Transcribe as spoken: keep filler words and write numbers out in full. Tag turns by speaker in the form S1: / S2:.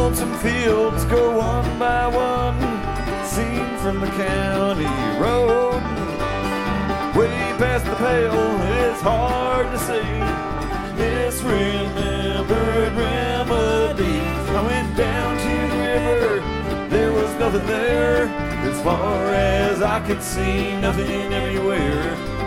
S1: lonesome fields go one by one, seen from the county road. Way past the pale, it's hard to see misremembered remedies. I went down to the river, there was nothing there. As far as I could see, nothing everywhere.